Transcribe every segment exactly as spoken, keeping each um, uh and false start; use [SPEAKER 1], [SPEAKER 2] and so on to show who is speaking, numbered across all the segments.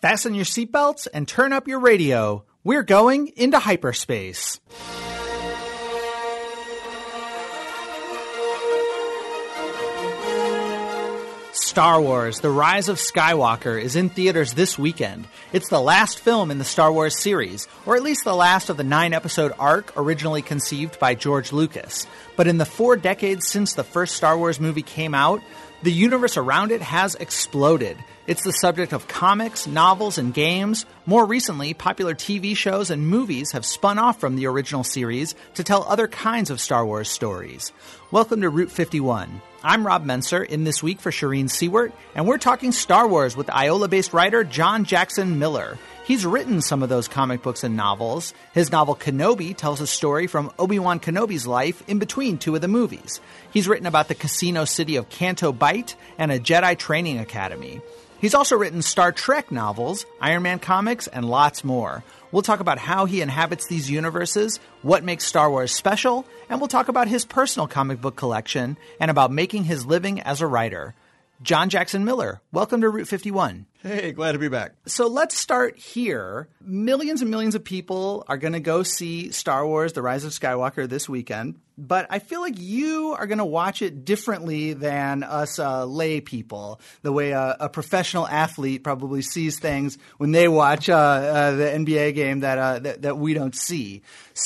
[SPEAKER 1] Fasten your seatbelts and turn up your radio. We're going into hyperspace. Star Wars: The Rise of Skywalker is in theaters this weekend. It's the last film in the Star Wars series, or at least the last of the nine-episode arc originally conceived by George Lucas. But in the four decades since the first Star Wars movie came out, the universe around it has exploded. It's the subject of comics, novels, and games. More recently, popular T V shows and movies have spun off from the original series to tell other kinds of Star Wars stories. Welcome to Route fifty-one. I'm Rob Menser, in this week for Shireen Seward, and we're talking Star Wars with Iola-based writer John Jackson Miller. He's written some of those comic books and novels. His novel Kenobi tells a story from Obi-Wan Kenobi's life in between two of the movies. He's written about the casino city of Canto Bight and a Jedi training academy. He's also written Star Trek novels, Iron Man comics, and lots more. We'll talk about how he inhabits these universes, what makes Star Wars special, and we'll talk about his personal comic book collection and about making his living as a writer. John Jackson Miller, welcome to Route fifty-one.
[SPEAKER 2] Hey, glad to be back.
[SPEAKER 1] So let's start here. Millions and millions of people are going to go see Star Wars: The Rise of Skywalker this weekend, but I feel like you are going to watch it differently than us uh, lay people, the way a, a professional athlete probably sees things when they watch uh, uh, the N B A game that, uh, that that we don't see.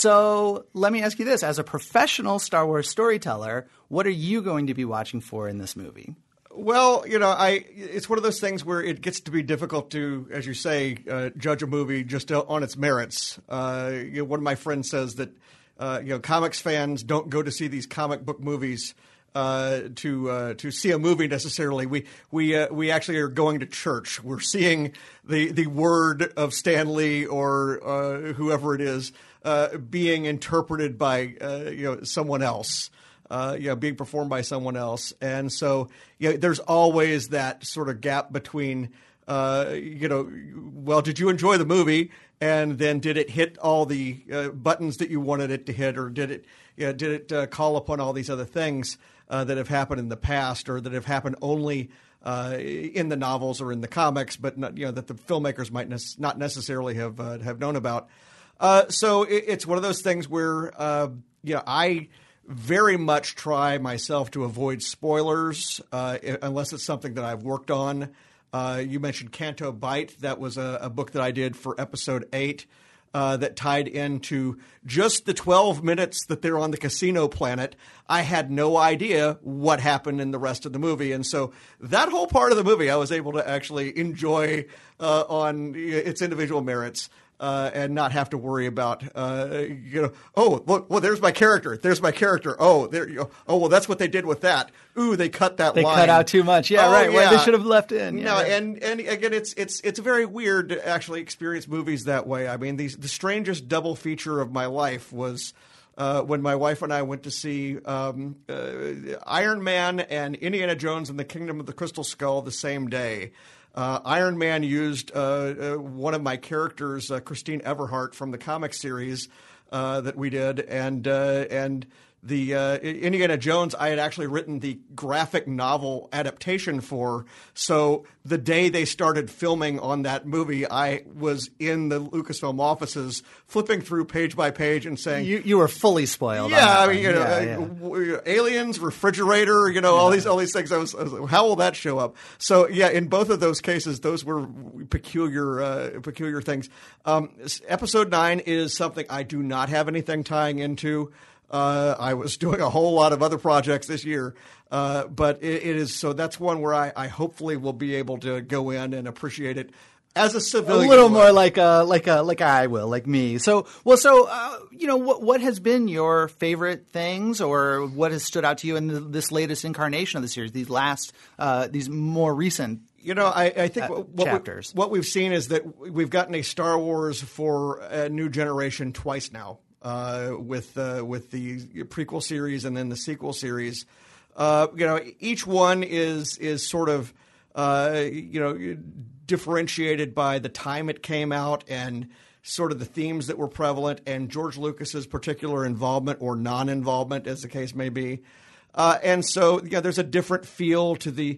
[SPEAKER 1] So let me ask you this. As a professional Star Wars storyteller, what are you going to be watching for in this movie?
[SPEAKER 2] Well, you know, I it's one of those things where it gets to be difficult to, as you say, uh, judge a movie just on its merits. Uh, you know, one of my friends says that uh, you know comics fans don't go to see these comic book movies uh, to uh, to see a movie necessarily. We we uh, we actually are going to church. We're seeing the the word of Stan Lee or uh, whoever it is uh, being interpreted by uh, you know someone else. Uh, you know, being performed by someone else. And so, you know, there's always that sort of gap between, uh, you know, well, did you enjoy the movie? And then did it hit all the uh, buttons that you wanted it to hit? Or did it, you know, did it uh, call upon all these other things uh, that have happened in the past or that have happened only uh, in the novels or in the comics, but not, you know, that the filmmakers might ne- not necessarily have, uh, have known about. Uh, so it, it's one of those things where, uh, you know, I – very much try myself to avoid spoilers uh, unless it's something that I've worked on. Uh, you mentioned Canto Bight. That was a, a book that I did for episode eight uh, that tied into just the twelve minutes that they're on the casino planet. I had no idea what happened in the rest of the movie. And so that whole part of the movie I was able to actually enjoy uh, on its individual merits. Uh, and not have to worry about, uh, you know, oh, look, well, there's my character. There's my character. Oh, there you go. Oh, well, that's what they did with that. Ooh, they cut that
[SPEAKER 1] they
[SPEAKER 2] line.
[SPEAKER 1] They cut out too much. Yeah,
[SPEAKER 2] oh,
[SPEAKER 1] right.
[SPEAKER 2] Yeah.
[SPEAKER 1] Well, they should have left in. Yeah,
[SPEAKER 2] no,
[SPEAKER 1] right.
[SPEAKER 2] and and again, it's it's it's very weird to actually experience movies that way. I mean, these, the strangest double feature of my life was uh, when my wife and I went to see um, uh, Iron Man and Indiana Jones and the Kingdom of the Crystal Skull the same day. Uh, Iron Man used uh, uh, one of my characters, uh, Christine Everhart, from the comic series uh, that we did, and uh, and the uh, Indiana Jones I had actually written the graphic novel adaptation for. So the day they started filming on that movie, I was in the Lucasfilm offices flipping through page by page and saying,
[SPEAKER 1] "You you were fully spoiled."
[SPEAKER 2] Yeah, I
[SPEAKER 1] mean,
[SPEAKER 2] mean, you know,
[SPEAKER 1] yeah,
[SPEAKER 2] uh, yeah. aliens, refrigerator, you know, all these all these things. I was, I was like, how will that show up? So yeah, in both of those cases, those were peculiar uh, peculiar things. Um, episode nine is something I do not have anything tying into. Uh, I was doing a whole lot of other projects this year, uh, but it, it is so that's one where I, I hopefully will be able to go in and appreciate it as a civilian.
[SPEAKER 1] A little more like a like a like I will, like me. So well, so uh, you know, what what has been your favorite things, or what has stood out to you in the, this latest incarnation of the series? These last, uh, these more recent.
[SPEAKER 2] You know, I, I think
[SPEAKER 1] uh,
[SPEAKER 2] what,
[SPEAKER 1] chapters.
[SPEAKER 2] We, what we've seen is that we've gotten a Star Wars for a new generation twice now. Uh, with uh, with the prequel series and then the sequel series, uh, you know, each one is is sort of uh, you know differentiated by the time it came out and sort of the themes that were prevalent and George Lucas's particular involvement or non-involvement, as the case may be, uh, and so yeah, there's a different feel to the.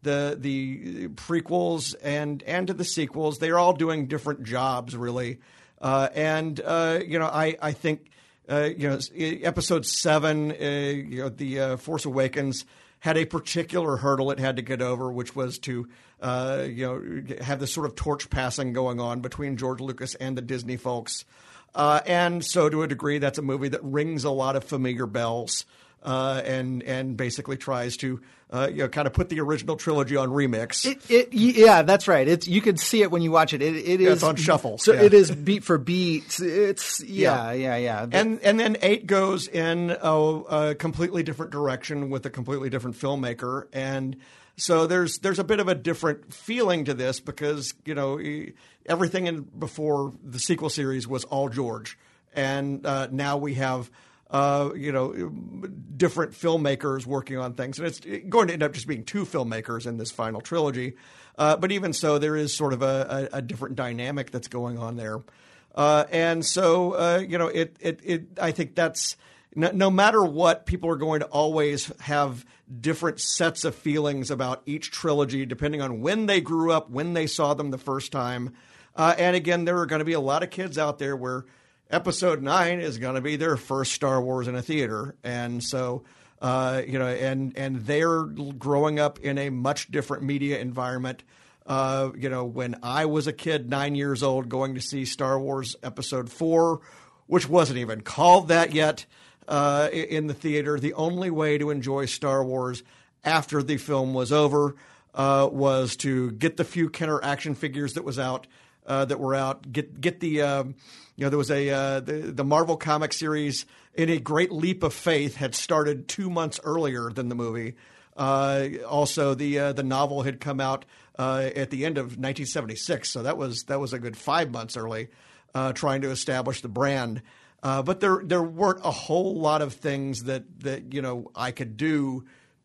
[SPEAKER 2] the the prequels and and to the sequels. They're all doing different jobs, really. Uh, and uh, you know, I I think uh, you know, Episode Seven, uh, you know, the uh, Force Awakens had a particular hurdle it had to get over, which was to uh, you know have this sort of torch passing going on between George Lucas and the Disney folks. Uh, and so, to a degree, that's a movie that rings a lot of familiar bells, uh, and and basically tries to uh, you know kind of put the original trilogy on remix.
[SPEAKER 1] It, it, yeah, that's right. It's you can see it when you watch it. It, it
[SPEAKER 2] yeah,
[SPEAKER 1] is
[SPEAKER 2] it's on shuffle.
[SPEAKER 1] So
[SPEAKER 2] yeah.
[SPEAKER 1] it is beat for beat. It's yeah, yeah, yeah. yeah.
[SPEAKER 2] And and then eight goes in a, a completely different direction with a completely different filmmaker, and so there's there's a bit of a different feeling to this because you know everything in before the sequel series was all George, and uh, now we have uh, you know different filmmakers working on things, and it's going to end up just being two filmmakers in this final trilogy. Uh, but even so, there is sort of a, a, a different dynamic that's going on there, uh, and so uh, you know it it it I think that's no, no matter what, people are going to always have different sets of feelings about each trilogy, depending on when they grew up, when they saw them the first time. Uh, and again, there are going to be a lot of kids out there where Episode Nine is going to be their first Star Wars in a theater, and so uh, you know, and and they're growing up in a much different media environment. Uh, you know, when I was a kid, nine years old, going to see Star Wars Episode Four, which wasn't even called that yet. Uh, in the theater, the only way to enjoy Star Wars after the film was over uh, was to get the few Kenner action figures that was out, uh, that were out. Get get the um, you know there was a uh, the the Marvel comic series in a great leap of faith had started two months earlier than the movie. Uh, also, the uh, the novel had come out uh, at the end of nineteen seventy-six, so that was that was a good five months early, uh, trying to establish the brand. Uh, but there there weren't a whole lot of things that, that you know I could do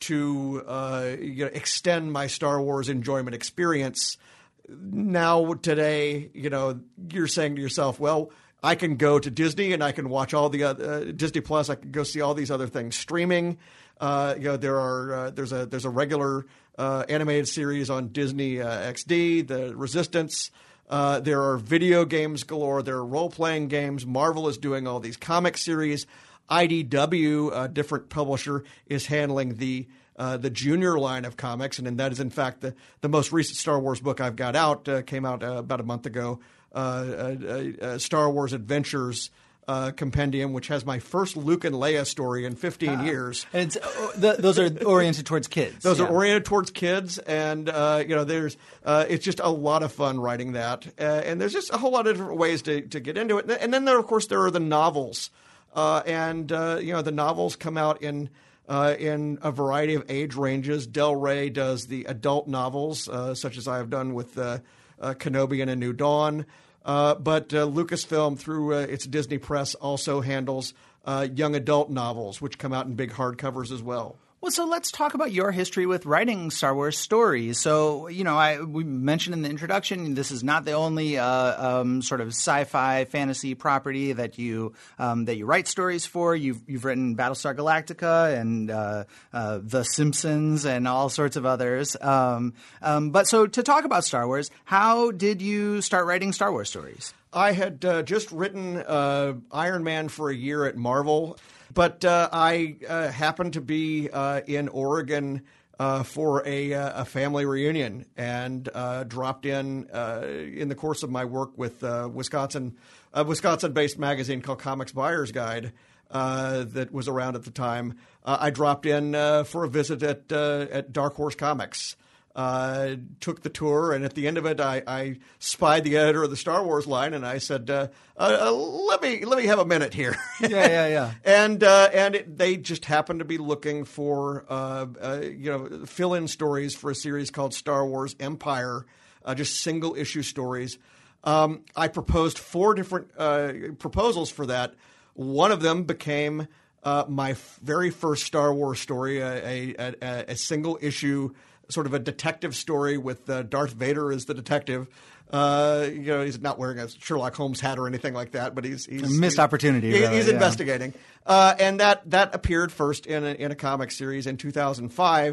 [SPEAKER 2] to uh, you know, extend my Star Wars enjoyment experience. Now today, you know, you're saying to yourself, well, I can go to Disney and I can watch all the other, uh, Disney Plus. I can go see all these other things streaming. Uh, you know, there are uh, there's a there's a regular uh, animated series on Disney uh, X D, The Resistance. Uh, there are video games galore. There are role-playing games. Marvel is doing all these comic series. I D W, a different publisher, is handling the uh, the junior line of comics, and, and that is, in fact, the, the most recent Star Wars book I've got out, uh, came out uh, about a month ago, uh, uh, uh, Star Wars Adventures Uh, compendium, which has my first Luke and Leia story in fifteen uh, years.
[SPEAKER 1] And it's, uh, the, those are oriented towards kids.
[SPEAKER 2] Those
[SPEAKER 1] yeah.
[SPEAKER 2] are oriented towards kids, and uh, you know, there's uh, it's just a lot of fun writing that, uh, and there's just a whole lot of different ways to, to get into it. And then there, of course, there are the novels, uh, and uh, you know, the novels come out in uh, in a variety of age ranges. Del Rey does the adult novels, uh, such as I have done with uh, uh, Kenobi and A New Dawn. Uh, but uh, Lucasfilm, through uh, its Disney Press, also handles uh, young adult novels, which come out in big hardcovers as well.
[SPEAKER 1] Well, so let's talk about your history with writing Star Wars stories. So, you know, I we mentioned in the introduction, this is not the only uh, um, sort of sci-fi fantasy property that you um, that you write stories for. You've you've written Battlestar Galactica and uh, uh, The Simpsons and all sorts of others. Um, um, but so to talk about Star Wars, how did you start writing Star Wars stories?
[SPEAKER 2] I had uh, just written uh, Iron Man for a year at Marvel. But uh, I uh, happened to be uh, in Oregon uh, for a, a family reunion and uh, dropped in uh, in the course of my work with uh, Wisconsin, a Wisconsin-based magazine called Comics Buyer's Guide uh, that was around at the time. Uh, I dropped in uh, for a visit at uh, at Dark Horse Comics. Uh, took the tour, and at the end of it, I, I spied the editor of the Star Wars line, and I said, uh, uh, "Let me let me have a minute here."
[SPEAKER 1] Yeah, yeah, yeah.
[SPEAKER 2] and uh, and it, they just happened to be looking for uh, uh, you know fill-in stories for a series called Star Wars Empire, uh, just single issue stories. Um, I proposed four different uh, proposals for that. One of them became uh, my f- very first Star Wars story, a, a, a, a single issue. Sort of a detective story with uh, Darth Vader as the detective. Uh, you know, he's not wearing a Sherlock Holmes hat or anything like that, but he's, he's
[SPEAKER 1] a missed
[SPEAKER 2] he's,
[SPEAKER 1] opportunity.
[SPEAKER 2] He,
[SPEAKER 1] really,
[SPEAKER 2] he's
[SPEAKER 1] yeah.
[SPEAKER 2] investigating, uh, and that that appeared first in a, in a comic series in two thousand five.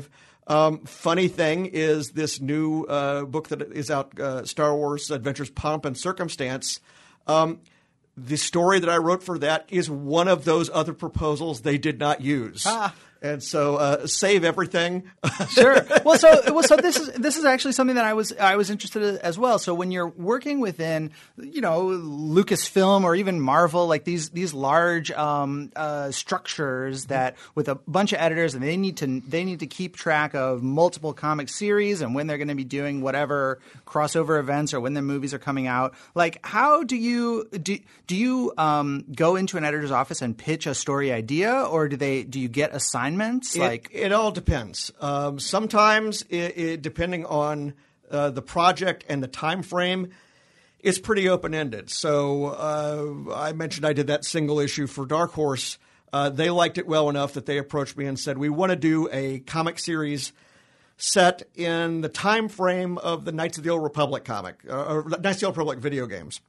[SPEAKER 2] Um, funny thing is this new uh, book that is out, uh, Star Wars Adventures Pomp and Circumstance. Um, the story that I wrote for that is one of those other proposals they did not use. Ah. And so, uh, save everything.
[SPEAKER 1] Sure. Well, so well, so this is this is actually something that I was I was interested in as well. So when you're working within, you know, Lucasfilm or even Marvel, like these these large um, uh, structures that with a bunch of editors, and they need to they need to keep track of multiple comic series and when they're going to be doing whatever crossover events or when the movies are coming out. Like, how do you do? Do you um, go into an editor's office and pitch a story idea, or do they do you get assigned? It,
[SPEAKER 2] like it all depends. Um, sometimes, it, it, depending on uh, the project and the time frame, it's pretty open ended. So uh, I mentioned I did that single issue for Dark Horse. Uh, they liked it well enough that they approached me and said, "We want to do a comic series set in the time frame of the Knights of the Old Republic comic, uh, or Knights of the Old Republic video games,"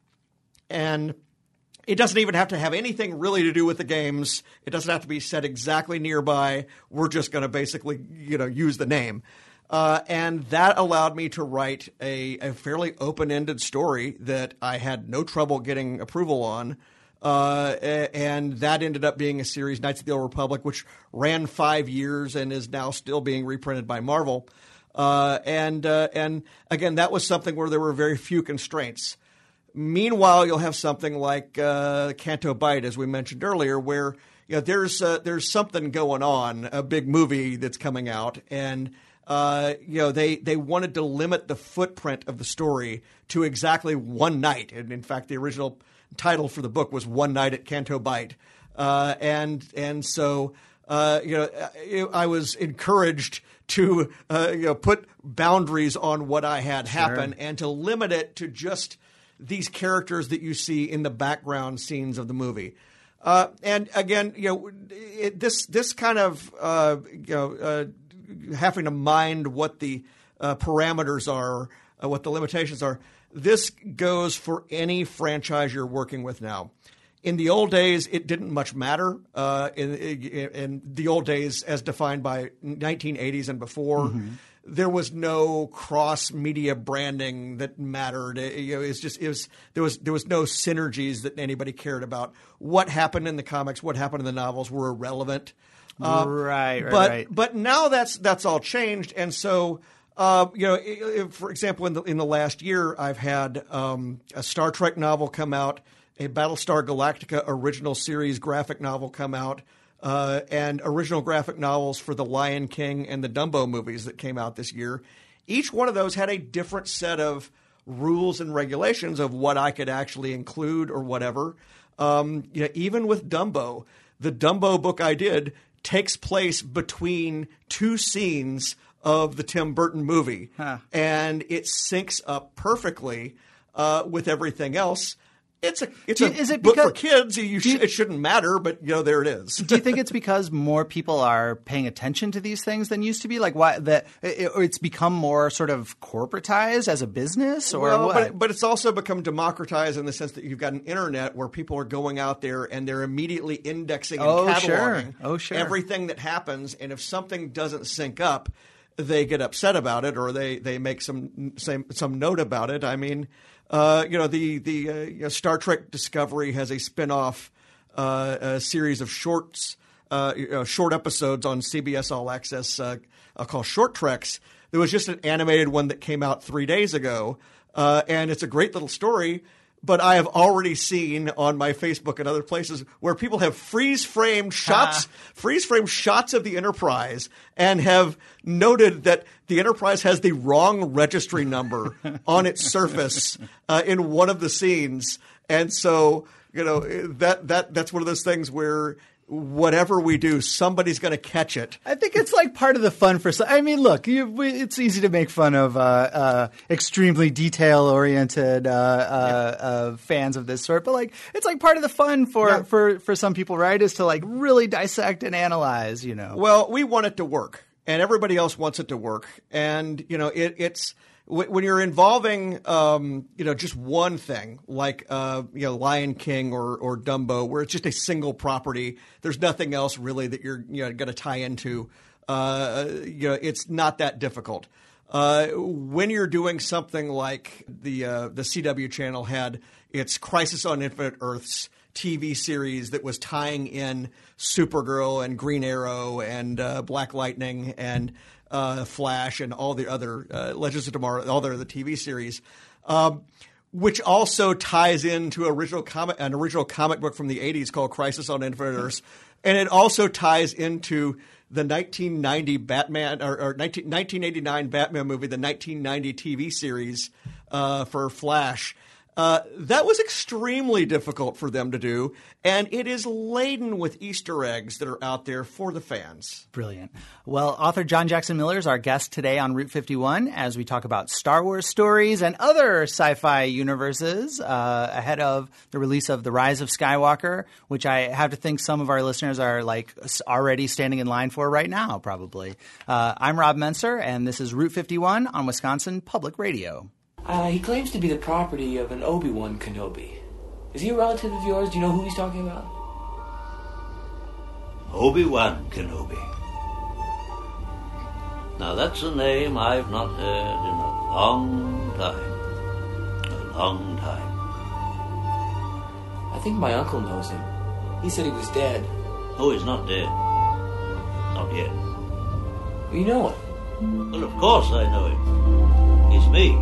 [SPEAKER 2] and it doesn't even have to have anything really to do with the games. It doesn't have to be set exactly nearby. We're just going to basically, you know, use the name. Uh, and that allowed me to write a, a fairly open-ended story that I had no trouble getting approval on. Uh, and that ended up being a series, Knights of the Old Republic, which ran five years and is now still being reprinted by Marvel. Uh, and uh, and again, that was something where there were very few constraints. Meanwhile, you'll have something like uh, Canto Bight, as we mentioned earlier, where you know, there's uh, there's something going on, a big movie that's coming out, and uh, you know they they wanted to limit the footprint of the story to exactly one night. And in fact, the original title for the book was One Night at Canto Bight, uh, and and so uh, you know I was encouraged to uh, you know put boundaries on what I had
[SPEAKER 1] Sure.
[SPEAKER 2] happen and to limit it to just these characters that you see in the background scenes of the movie. Uh, and again, you know, it, this this kind of uh, you know uh, having to mind what the uh, parameters are, uh, what the limitations are. This goes for any franchise you're working with now. In the old days, it didn't much matter. Uh, in, in, in the old days, as defined by nineteen eighties and before. Mm-hmm. There was no cross-media branding that mattered. It, you know, it's just it was there was there was no synergies that anybody cared about. What happened in the comics, what happened in the novels, were irrelevant.
[SPEAKER 1] Uh, right, right,
[SPEAKER 2] but,
[SPEAKER 1] right.
[SPEAKER 2] But now that's that's all changed, and so uh, you know, if, for example, in the in the last year, I've had um, a Star Trek novel come out, a Battlestar Galactica original series graphic novel come out. Uh, and original graphic novels for The Lion King and the Dumbo movies that came out this year. Each one of those had a different set of rules and regulations of what I could actually include or whatever. Um, you know, even with Dumbo, the Dumbo book I did takes place between two scenes of the Tim Burton movie. Huh. And it syncs up perfectly uh, with everything else. It's a it's
[SPEAKER 1] you,
[SPEAKER 2] a
[SPEAKER 1] is it
[SPEAKER 2] book
[SPEAKER 1] because,
[SPEAKER 2] for kids. You sh-
[SPEAKER 1] you,
[SPEAKER 2] it shouldn't matter, but you know there it is.
[SPEAKER 1] Do you think it's because more people are paying attention to these things than used to be? Like why that it, it's become more sort of corporatized as a business, or
[SPEAKER 2] well,
[SPEAKER 1] what?
[SPEAKER 2] But, but it's also become democratized in the sense that you've got an internet where people are going out there and they're immediately indexing and
[SPEAKER 1] oh,
[SPEAKER 2] cataloging
[SPEAKER 1] sure. Oh, sure.
[SPEAKER 2] everything that happens. And if something doesn't sync up, they get upset about it, or they they make some some, some note about it. I mean. Uh, you know, the the uh, you know, Star Trek Discovery has a spin-off uh, a series of shorts, uh, you know, short episodes on C B S All Access uh, uh, called Short Treks. There was just an animated one that came out three days ago, uh, and it's a great little story. But I have already seen on my Facebook and other places where people have freeze-framed shots, freeze-framed shots of the Enterprise, and have noted that the Enterprise has the wrong registry number on its surface uh, in one of the scenes. And so, you know, that that that's one of those things where whatever we do, somebody's going to catch it.
[SPEAKER 1] I think it's like part of the fun for – I mean, look, you, we, it's easy to make fun of uh, uh, extremely detail-oriented uh, uh, yeah. uh, fans of this sort. But, like, it's like part of the fun for, yeah. for, for some people, right, is to, like, really dissect and analyze, you know.
[SPEAKER 2] Well, we want it to work, and everybody else wants it to work. And, you know, it, it's – when you're involving, um, you know, just one thing like, uh, you know, Lion King or, or Dumbo, where it's just a single property, there's nothing else really that you're you know, going to tie into. uh, you know, it's not that difficult. Uh, when you're doing something like the uh, the C W channel had its Crisis on Infinite Earths T V series that was tying in Supergirl and Green Arrow and uh, Black Lightning and uh, Flash and all the other uh, Legends of Tomorrow, all the other T V series, um, which also ties into original comic, an original comic book from the eighties called Crisis on Infinite Earths, and it also ties into the nineteen ninety Batman or, or nineteen, nineteen eighty-nine Batman movie, the nineteen ninety T V series uh, for Flash. Uh, that was extremely difficult for them to do, and it is laden with Easter eggs that are out there for the fans.
[SPEAKER 1] Brilliant. Well, author John Jackson Miller is our guest today on Route fifty-one as we talk about Star Wars stories and other sci-fi universes uh, ahead of the release of The Rise of Skywalker, which I have to think some of our listeners are like already standing in line for right now, probably. Uh, I'm Rob Menser, and this is Route fifty-one on Wisconsin Public Radio.
[SPEAKER 3] Uh, he claims to be the property of an Obi-Wan Kenobi. Is he a relative of yours? Do you know who he's talking about?
[SPEAKER 4] Obi-Wan Kenobi. Now that's a name I've not heard in a long time. A long time.
[SPEAKER 3] I think my uncle knows him. He said he was dead.
[SPEAKER 4] Oh, he's not dead. Not yet.
[SPEAKER 3] You know him?
[SPEAKER 4] Well, of course I know him. He's me.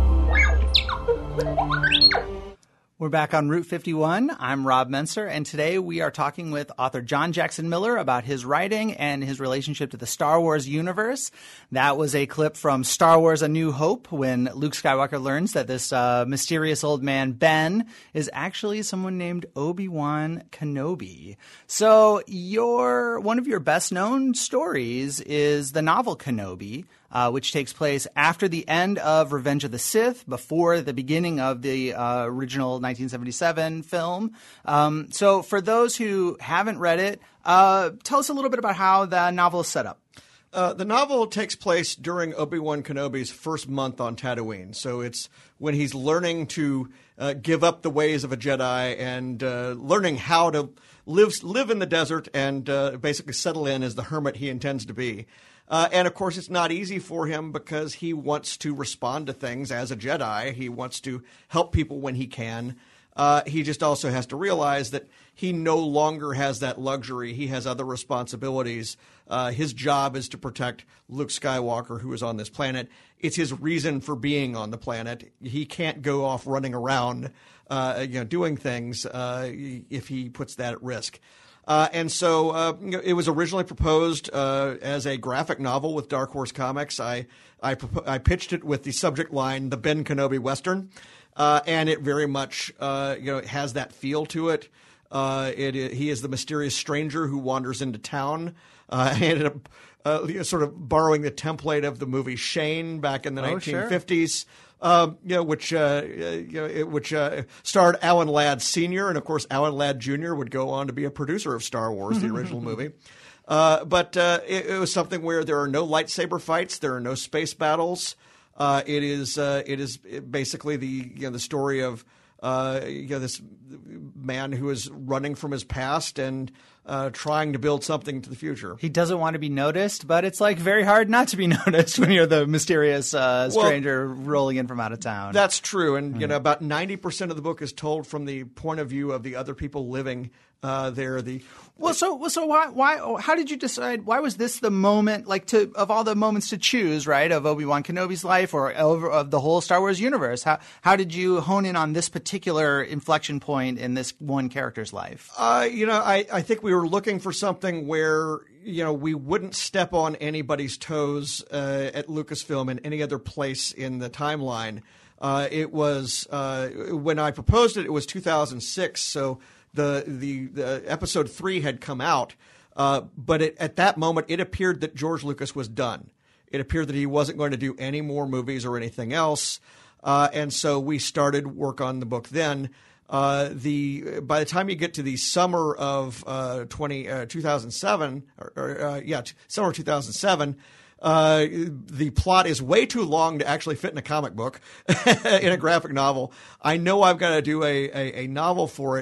[SPEAKER 1] We're back on Route fifty-one. I'm Rob Menser, and today we are talking with author John Jackson Miller about his writing and his relationship to the Star Wars universe. That was a clip from Star Wars A New Hope when Luke Skywalker learns that this uh, mysterious old man, Ben, is actually someone named Obi-Wan Kenobi. So your one of your best-known stories is the novel Kenobi, Uh, which takes place after the end of Revenge of the Sith, before the beginning of the uh, original nineteen seventy-seven film. Um, so for those who haven't read it, uh, tell us a little bit about how the novel is set up.
[SPEAKER 2] Uh, the novel takes place during Obi-Wan Kenobi's first month on Tatooine. So it's when he's learning to uh, give up the ways of a Jedi and uh, learning how to live, live in the desert and uh, basically settle in as the hermit he intends to be. Uh, and, of course, it's not easy for him because he wants to respond to things as a Jedi. He wants to help people when he can. Uh, he just also has to realize that he no longer has that luxury. He has other responsibilities. Uh, his job is to protect Luke Skywalker, who is on this planet. It's his reason for being on the planet. He can't go off running around, uh, you know, doing things uh, if he puts that at risk. Uh, and so uh, you know, it was originally proposed uh, as a graphic novel with Dark Horse Comics. I I, propo- I pitched it with the subject line, "The Ben Kenobi Western," uh, and it very much uh, you know has that feel to it. Uh, it, it. He is the mysterious stranger who wanders into town. Uh, I ended up uh, you know, sort of borrowing the template of the movie Shane back in the
[SPEAKER 1] oh,
[SPEAKER 2] nineteen fifties. Sure. Um, you know, which uh, you know, it, which uh, starred Alan Ladd Senior, and of course Alan Ladd Junior would go on to be a producer of Star Wars, the original movie. Uh, but uh, it, it was something where there are no lightsaber fights, there are no space battles. Uh, it is uh, it is basically the you know the story of uh, you know this man who is running from his past and uh, trying to build something to the future.
[SPEAKER 1] He doesn't want to be noticed, but it's like very hard not to be noticed when you're the mysterious uh, stranger well, rolling in from out of town.
[SPEAKER 2] That's true, and mm. you know about ninety percent of the book is told from the point of view of the other people living uh, there. The
[SPEAKER 1] well, so so why why how did you decide? Why was this the moment, like to of all the moments to choose, right, of Obi-Wan Kenobi's life or of, of the whole Star Wars universe? How how did you hone in on this particular inflection point in this one character's life?
[SPEAKER 2] Uh, you know, I I think we were looking for something where you know we wouldn't step on anybody's toes uh, at Lucasfilm and any other place in the timeline. Uh, it was uh, when I proposed it, it was two thousand six, so. The, the the episode three had come out, uh, but it, at that moment it appeared that George Lucas was done. It appeared that he wasn't going to do any more movies or anything else, uh, and so we started work on the book then. Uh, the by the time you get to the summer of uh, twenty, uh, two thousand seven, or, or uh, yeah, t- summer of two thousand seven, uh, the plot is way too long to actually fit in a comic book, in a graphic novel. I know I've got to do a, a, a novel for it.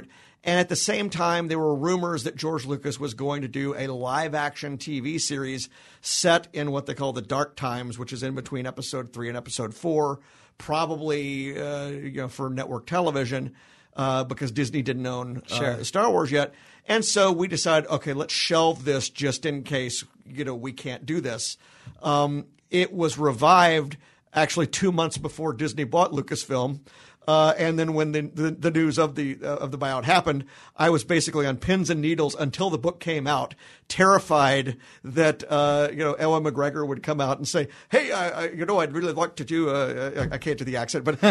[SPEAKER 2] And at the same time, there were rumors that George Lucas was going to do a live-action T V series set in what they call the dark times, which is in between episode three and episode four, probably uh, you know for network television uh, because Disney didn't own uh,
[SPEAKER 1] Sure.
[SPEAKER 2] Star Wars yet. And so we decided, okay, let's shelve this just in case you know we can't do this. Um, it was revived actually two months before Disney bought Lucasfilm. Uh, and then when the, the, the news of the uh, of the buyout happened, I was basically on pins and needles until the book came out, terrified that uh, you know Ewan McGregor would come out and say, "Hey, I, I, you know, I'd really like to do a, I can't do the accent, but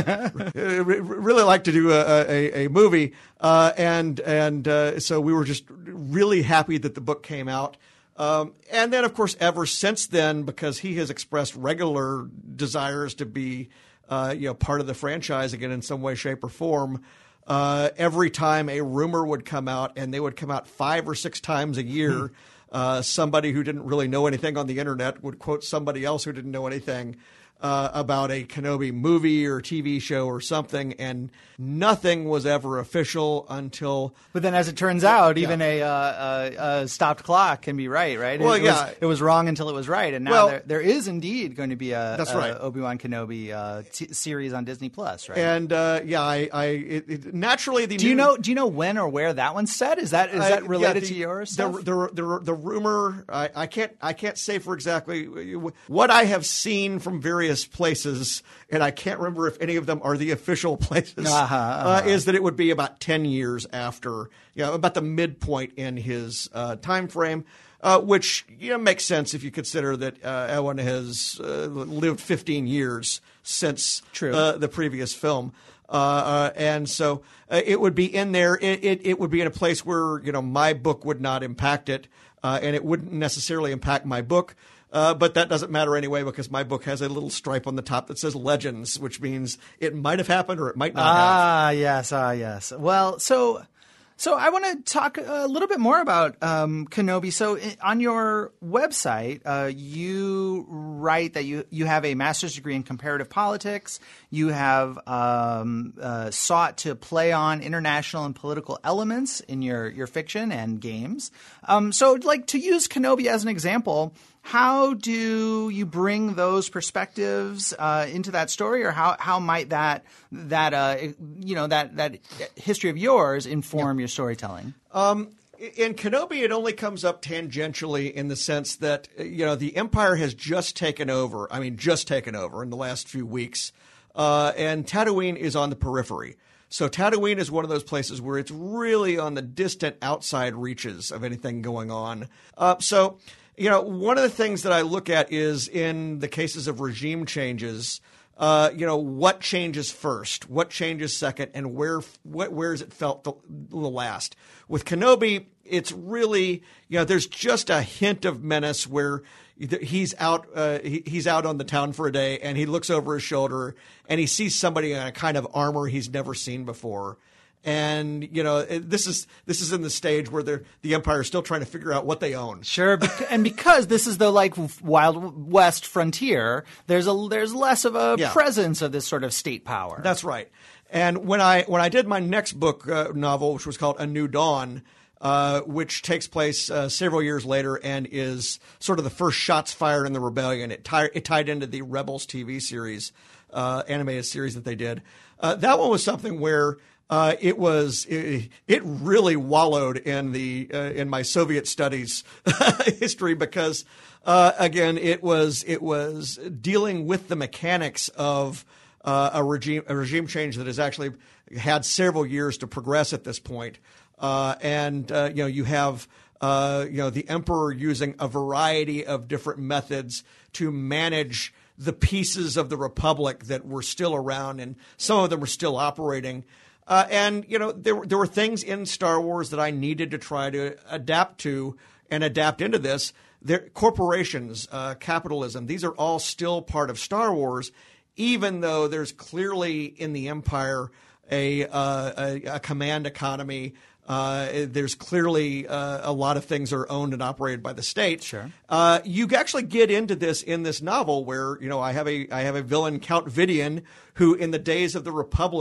[SPEAKER 2] really like to do a, a, a movie." Uh, and and uh, so we were just really happy that the book came out. Um, and then, of course, ever since then, because he has expressed regular desires to be Uh, you know, part of the franchise again in some way, shape, or form. Uh, every time a rumor would come out, and they would come out five or six times a year, uh, somebody who didn't really know anything on the internet would quote somebody else who didn't know anything uh, about a Kenobi movie or T V show or something, and nothing was ever official until.
[SPEAKER 1] But then, as it turns out, even yeah. a, uh, a, a stopped clock can be right, right?
[SPEAKER 2] Well,
[SPEAKER 1] it, it
[SPEAKER 2] yeah,
[SPEAKER 1] was, it was wrong until it was right, and now
[SPEAKER 2] well,
[SPEAKER 1] there, there is indeed going to be a,
[SPEAKER 2] that's
[SPEAKER 1] a
[SPEAKER 2] right.
[SPEAKER 1] Obi-Wan Kenobi uh, t- series on Disney Plus, right?
[SPEAKER 2] And uh, yeah, I, I it, it, naturally the
[SPEAKER 1] do
[SPEAKER 2] new,
[SPEAKER 1] you know do you know when or where that one's set? Is that is
[SPEAKER 2] I,
[SPEAKER 1] that related
[SPEAKER 2] yeah, the,
[SPEAKER 1] to your
[SPEAKER 2] the,
[SPEAKER 1] stuff?
[SPEAKER 2] The the, the, the rumor I, I can't I can't say for exactly what I have seen from various places. And I can't remember if any of them are the official places,
[SPEAKER 1] uh-huh, uh-huh.
[SPEAKER 2] Uh, is that it would be about ten years after, you know, about the midpoint in his uh, time frame, uh, which you know, makes sense if you consider that uh, Ewan has uh, lived fifteen years since uh, the previous film. Uh, uh, and so uh, it would be in there. It, it, it would be in a place where, you know, my book would not impact it, uh, and it wouldn't necessarily impact my book. Uh, but that doesn't matter anyway because my book has a little stripe on the top that says Legends, which means it might have happened or it might not
[SPEAKER 1] ah,
[SPEAKER 2] have.
[SPEAKER 1] Ah, yes, ah, yes. Well, so so I want to talk a little bit more about um, Kenobi. So on your website, uh, you write that you, you have a master's degree in comparative politics. You have um, uh, sought to play on international and political elements in your, your fiction and games. Um, so like to use Kenobi as an example, how do you bring those perspectives uh, into that story, or how, how might that that uh, you know that that history of yours inform yeah. your storytelling?
[SPEAKER 2] Um, in Kenobi, it only comes up tangentially in the sense that you know the Empire has just taken over. I mean, just taken over in the last few weeks, uh, and Tatooine is on the periphery. So Tatooine is one of those places where it's really on the distant outside reaches of anything going on. Uh, so. You know, one of the things that I look at is in the cases of regime changes, uh, you know, what changes first, what changes second, and where what, where is it felt the, the last. With Kenobi, it's really, you know, there's just a hint of menace where he's out uh, he, he's out on the town for a day and he looks over his shoulder and he sees somebody in a kind of armor he's never seen before. And, you know, this is this is in the stage where they're, the Empire is still trying to figure out what they own.
[SPEAKER 1] Sure. And because this is the, like, Wild West frontier, there's a there's less of a
[SPEAKER 2] yeah.
[SPEAKER 1] presence of this sort of state power.
[SPEAKER 2] That's right. And when I when I did my next book uh, novel, which was called A New Dawn, uh, which takes place uh, several years later and is sort of the first shots fired in the rebellion, it, tie, it tied into the Rebels T V series, uh, animated series that they did. Uh, that one was something where Uh, it was it, it really wallowed in the uh, in my Soviet studies history because uh, again it was it was dealing with the mechanics of uh, a regime a regime change that has actually had several years to progress at this point, uh, and uh, you know you have uh, you know the emperor using a variety of different methods to manage the pieces of the republic that were still around, and some of them were still operating. Uh, and, you know, there, there were things in Star Wars that I needed to try to adapt to and adapt into this. There, corporations, uh, capitalism, these are all still part of Star Wars, even though there's clearly in the Empire a, uh, a, a command economy. Uh, there's clearly uh, a lot of things are owned and operated by the state.
[SPEAKER 1] Sure.
[SPEAKER 2] Uh, you actually get into this in this novel where, you know, I have a I have a villain, Count Vidian, who in the days of the Republic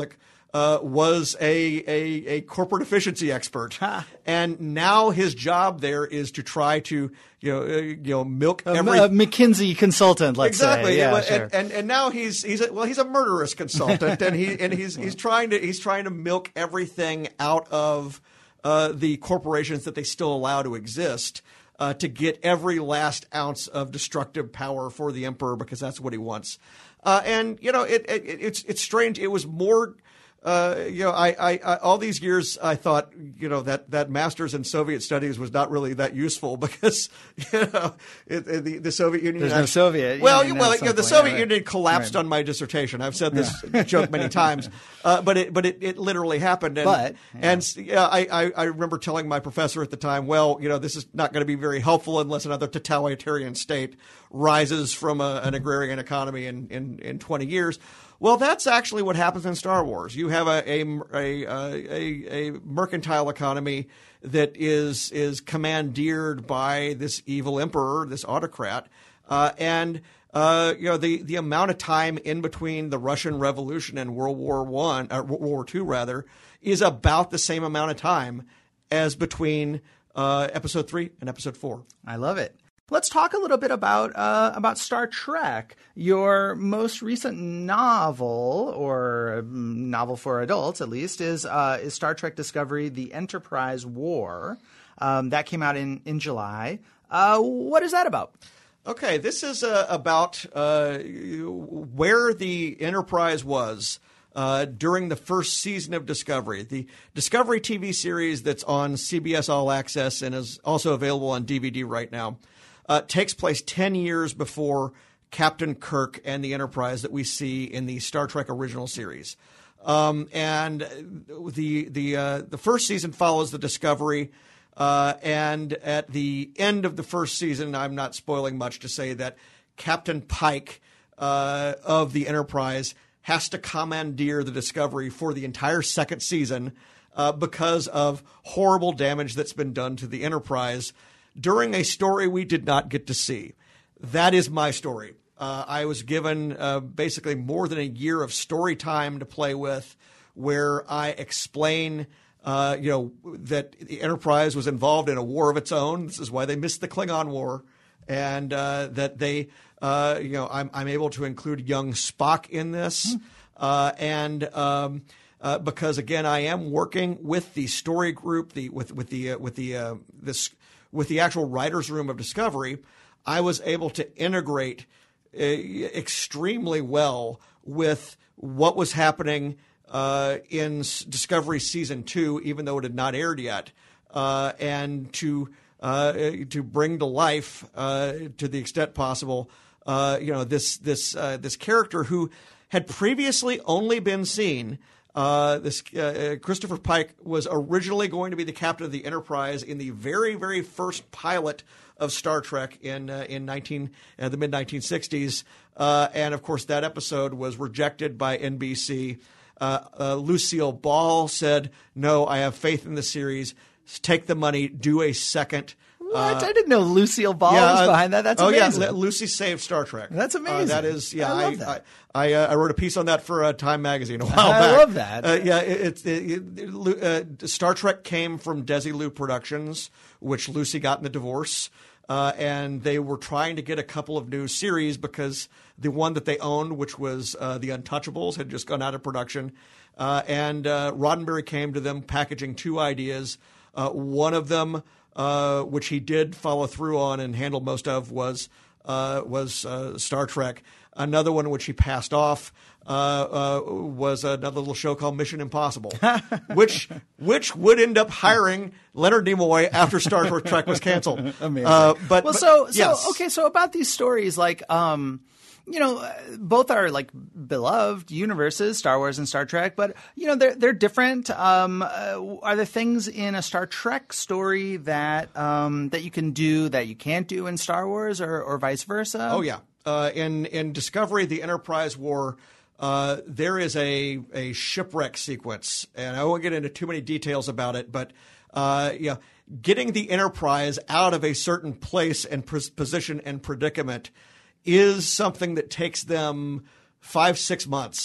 [SPEAKER 2] uh, was a, a a corporate efficiency expert, and now his job there is to try to you know uh, you know milk every
[SPEAKER 1] a McKinsey consultant. Let's
[SPEAKER 2] exactly.
[SPEAKER 1] say, yeah,
[SPEAKER 2] and,
[SPEAKER 1] sure.
[SPEAKER 2] and and now he's he's a, well he's a murderous consultant, and he and he's he's trying to he's trying to milk everything out of uh, the corporations that they still allow to exist. Uh, to get every last ounce of destructive power for the emperor, because that's what he wants. Uh, and you know, it, it, it's it's strange. It was more, uh, you know, I, I, I all these years I thought, you know, that that master's in Soviet studies was not really that useful because you know it, it, the, the Soviet Union.
[SPEAKER 1] There's no Soviet.
[SPEAKER 2] Well,
[SPEAKER 1] Union
[SPEAKER 2] well,
[SPEAKER 1] at
[SPEAKER 2] you know,
[SPEAKER 1] some
[SPEAKER 2] the
[SPEAKER 1] point,
[SPEAKER 2] Soviet
[SPEAKER 1] right.
[SPEAKER 2] Union collapsed
[SPEAKER 1] Right.
[SPEAKER 2] on my dissertation. I've said this joke many times, uh, but it but it, it literally happened. And,
[SPEAKER 1] But, yeah.
[SPEAKER 2] and yeah, I, I I remember telling my professor at the time, well, you know, this is not going to be very helpful unless another totalitarian state rises from a, an agrarian economy in, in, in twenty years. Well, that's actually what happens in Star Wars. You have a a, a, a, a mercantile economy that is is commandeered by this evil emperor, this autocrat, uh, and uh, you know the the amount of time in between the Russian Revolution and World War One, uh, World War Two rather, is about the same amount of time as between uh, Episode Three and Episode Four.
[SPEAKER 1] I love it. Let's talk a little bit about uh, about Star Trek. Your most recent novel, or um, novel for adults at least, is uh, is Star Trek Discovery: The Enterprise War. Um, that came out in in July. Uh, what is that about?
[SPEAKER 2] Okay, this is uh, about uh, where the Enterprise was uh, during the first season of Discovery. The Discovery T V series that's on C B S All Access and is also available on D V D right now uh, takes place ten years before Captain Kirk and the Enterprise that we see in the Star Trek original series. Um, and the the uh, the first season follows the Discovery. Uh, and at the end of the first season, I'm not spoiling much to say that Captain Pike uh, of the Enterprise has to commandeer the Discovery for the entire second season uh, because of horrible damage that's been done to the Enterprise during a story we did not get to see. That is my story. Uh, I was given uh, basically more than a year of story time to play with, where I explain Uh, you know, that the Enterprise was involved in a war of its own. This is why they missed the Klingon War. And uh, that they, uh, you know, I'm, I'm able to include young Spock in this. Uh, and um, uh, because, again, I am working with the story group, the with, with the, uh, with the, uh, this, with the actual writer's room of Discovery, I was able to integrate uh, extremely well with what was happening Uh, in Discovery Season two, even though it had not aired yet, uh, and to uh, to bring to life, uh, to the extent possible, uh, you know, this this uh, this character who had previously only been seen. Uh, this uh, Christopher Pike was originally going to be the captain of the Enterprise in the very very first pilot of Star Trek in uh, in nineteen uh, the mid nineteen sixties, uh, and of course that episode was rejected by N B C. Uh, uh, Lucille Ball said, no, I have faith in the series. Take the money. Do a second.
[SPEAKER 1] What?
[SPEAKER 2] Uh,
[SPEAKER 1] I didn't know Lucille Ball
[SPEAKER 2] yeah,
[SPEAKER 1] was
[SPEAKER 2] uh,
[SPEAKER 1] behind that. That's
[SPEAKER 2] oh,
[SPEAKER 1] amazing.
[SPEAKER 2] yeah. Lucy saved Star Trek.
[SPEAKER 1] That's amazing.
[SPEAKER 2] Uh, that is, yeah.
[SPEAKER 1] I
[SPEAKER 2] I
[SPEAKER 1] love that.
[SPEAKER 2] I, I, uh, I wrote a piece on that for uh, Time Magazine a while
[SPEAKER 1] I
[SPEAKER 2] back.
[SPEAKER 1] love that.
[SPEAKER 2] Uh, yeah, it, it, it, it, uh, Star Trek came from Desilu Productions, which Lucy got in the divorce. Uh, and they were trying to get a couple of new series because the one that they owned, which was uh, The Untouchables, had just gone out of production. Uh, and uh, Roddenberry came to them packaging two ideas. Uh, one of them, uh, which he did follow through on and handle most of, was uh, was uh, Star Trek. Another one, which he passed off, uh, uh, was another little show called Mission Impossible, which which would end up hiring Leonard Nimoy after Star Trek was canceled.
[SPEAKER 1] Amazing.
[SPEAKER 2] Uh, but
[SPEAKER 1] well,
[SPEAKER 2] but,
[SPEAKER 1] so so
[SPEAKER 2] yes.
[SPEAKER 1] okay, so about these stories, like um, you know, uh, both are like beloved universes, Star Wars and Star Trek, but you know they're they're different. Um, uh, are there things in a Star Trek story that um that you can do that you can't do in Star Wars, or or vice versa?
[SPEAKER 2] Oh yeah, uh, in in Discovery, the Enterprise War. Uh, there is a, a shipwreck sequence, and I won't get into too many details about it, but uh, you know, getting the Enterprise out of a certain place and pos- position and predicament is something that takes them five, six months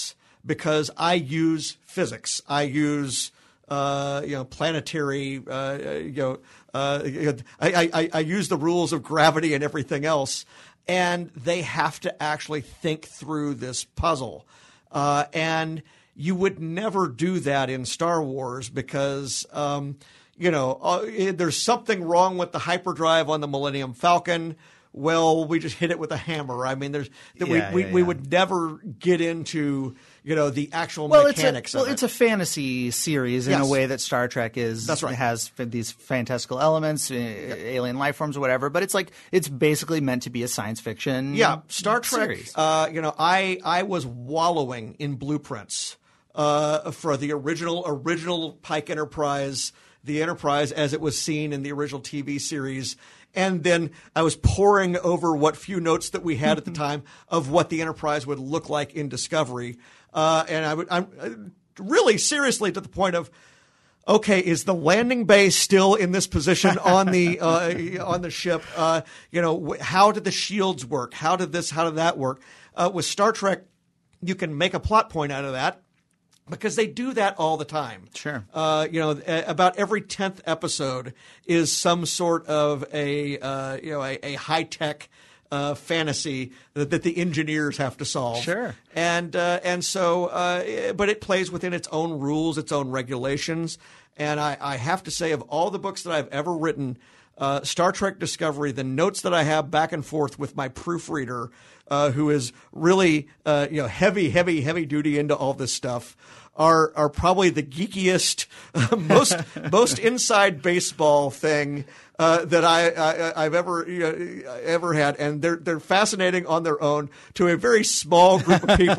[SPEAKER 2] because I use physics. I use uh, you know planetary. Uh, you know, uh, I, I, I use the rules of gravity and everything else, and they have to actually think through this puzzle. Uh, and you would never do that in Star Wars because um, you know uh, there's something wrong with the hyperdrive on the Millennium Falcon. Well, we just hit it with a hammer. I mean, there's we
[SPEAKER 1] Yeah,
[SPEAKER 2] we,
[SPEAKER 1] yeah,
[SPEAKER 2] we
[SPEAKER 1] yeah.
[SPEAKER 2] would never get into you know the actual
[SPEAKER 1] Well,
[SPEAKER 2] mechanics
[SPEAKER 1] it's a, well,
[SPEAKER 2] of it.
[SPEAKER 1] it's a fantasy series in
[SPEAKER 2] Yes.
[SPEAKER 1] a way that Star Trek is.
[SPEAKER 2] That's right.
[SPEAKER 1] It has f- these fantastical elements, uh, alien life forms, or whatever. But it's like it's basically meant to be a science fiction.
[SPEAKER 2] Yeah, Star Trek.
[SPEAKER 1] series.
[SPEAKER 2] Uh, you know, I I was wallowing in blueprints uh, for the original original Pike Enterprise, the Enterprise as it was seen in the original T V series. And then I was poring over what few notes that we had at the time of what the Enterprise would look like in Discovery. Uh, and I would, I'm really seriously to the point of, okay, is the landing bay still in this position on the uh, on the ship? Uh, you know, wh- how did the shields work? How did this? How did that work? Uh, with Star Trek, you can make a plot point out of that. Because they do that all the time.
[SPEAKER 1] Sure.
[SPEAKER 2] Uh, you know, a- about every tenth episode is some sort of a uh, you know a, a high tech uh, fantasy that, that the engineers have to solve.
[SPEAKER 1] Sure.
[SPEAKER 2] And uh, and so, uh, but it plays within its own rules, its own regulations. And I, I have to say, of all the books that I've ever written, uh, Star Trek Discovery, the notes that I have back and forth with my proofreader, uh, who is really uh, you know heavy, heavy, heavy duty into all this stuff, are are probably the geekiest, uh, most most inside baseball thing uh, that I, I I've ever you know, ever had, and they're they're fascinating on their own to a very small group of people.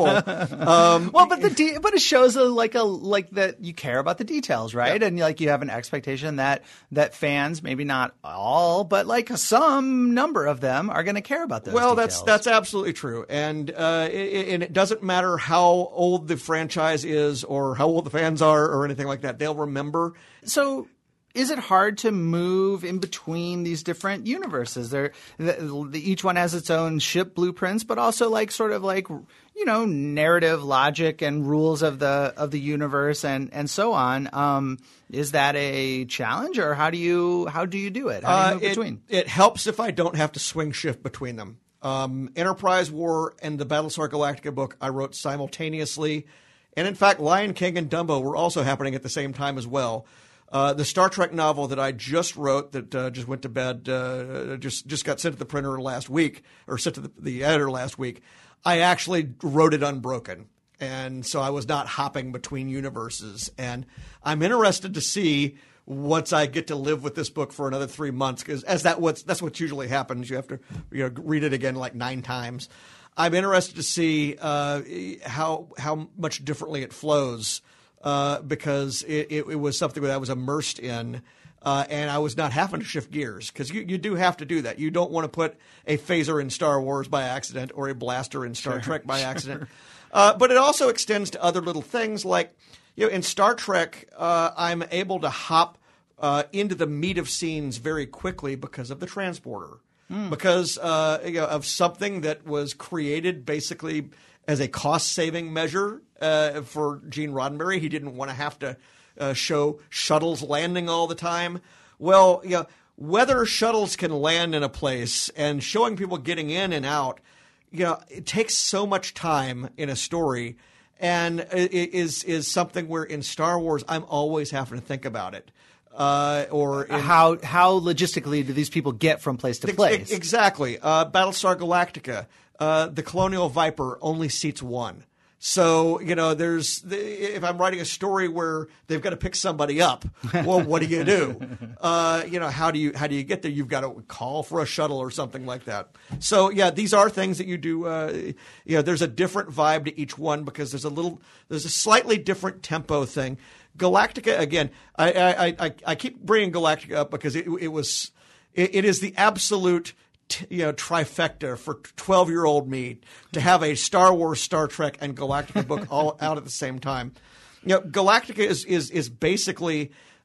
[SPEAKER 2] Um,
[SPEAKER 1] Well, but the de- but it shows a, like a like that you care about the details, right?
[SPEAKER 2] Yeah.
[SPEAKER 1] And like you have an expectation that that fans, maybe not all, but like some number of them, are going to care about those.
[SPEAKER 2] Well,
[SPEAKER 1] details.
[SPEAKER 2] that's that's absolutely true, and uh, it, and it doesn't matter how old the franchise is or how old the fans are or anything like that. They'll remember.
[SPEAKER 1] So. Is it hard to move in between these different universes? There, the, the, each one has its own ship blueprints, but also like sort of like you know narrative logic and rules of the of the universe and and so on. Um, is that a challenge, or how do you how do you do it? How do you
[SPEAKER 2] Uh,
[SPEAKER 1] move
[SPEAKER 2] it,
[SPEAKER 1] between?
[SPEAKER 2] it helps if I don't have to swing shift between them. Um, Enterprise War and the Battlestar Galactica book I wrote simultaneously, and in fact, Lion King and Dumbo were also happening at the same time as well. Uh, the Star Trek novel that I just wrote, that uh, just went to bed, uh, just just got sent to the printer last week, or sent to the, the editor last week. I actually wrote it unbroken, and so I was not hopping between universes. And I'm interested to see once I get to live with this book for another three months, because as that what's that's what usually happens. You have to you know read it again like nine times. I'm interested to see uh, how how much differently it flows. Uh, because it, it, it was something that I was immersed in, uh, and I was not having to shift gears, because you, you do have to do that. You don't want to put a phaser in Star Wars by accident or a blaster in Star
[SPEAKER 1] Sure,
[SPEAKER 2] Trek by
[SPEAKER 1] sure.
[SPEAKER 2] accident. Uh, but it also extends to other little things like, you know, in Star Trek, uh, I'm able to hop uh, into the meat of scenes very quickly because of the transporter,
[SPEAKER 1] Mm.
[SPEAKER 2] because uh, you know, of something that was created basically as a cost-saving measure uh, for Gene Roddenberry. He didn't want to have to uh, show shuttles landing all the time. Well, you know, whether shuttles can land in a place and showing people getting in and out, you know, it takes so much time in a story, and it is is something where in Star Wars I'm always having to think about it. Uh, or in,
[SPEAKER 1] How how logistically do these people get from place to
[SPEAKER 2] Ex-
[SPEAKER 1] place?
[SPEAKER 2] Exactly. Uh, Battlestar Galactica, uh, the Colonial Viper only seats one. So, you know, there's if I'm writing a story where they've got to pick somebody up, well, what do you do? Uh, you know, how do you how do you get there? You've got to call for a shuttle or something like that. So, yeah, these are things that you do. Uh, you know, there's a different vibe to each one because there's a little there's a slightly different tempo thing. Galactica, again, I I, I, I keep bringing Galactica up because it, it was it, it is the absolute t- you know trifecta for twelve-year-old me to have a Star Wars, Star Trek, and Galactica book all out at the same time. You know, Galactica is is is basically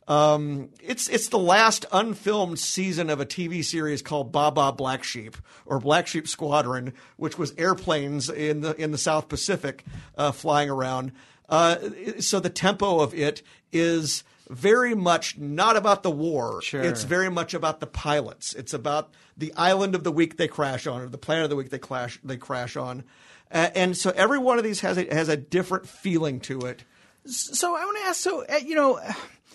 [SPEAKER 2] Um, it's it's the last unfilmed season of a T V series called Baa Black Sheep or Black Sheep Squadron, which was airplanes in the in the South Pacific uh, flying around. Uh, so the tempo of it is very much not about the war.
[SPEAKER 1] Sure.
[SPEAKER 2] It's very much about the pilots. It's about the island of the week they crash on, or the planet of the week they crash they crash on. Uh, and so every one of these has a, has a different feeling to it.
[SPEAKER 1] So I want to ask. So uh, you know.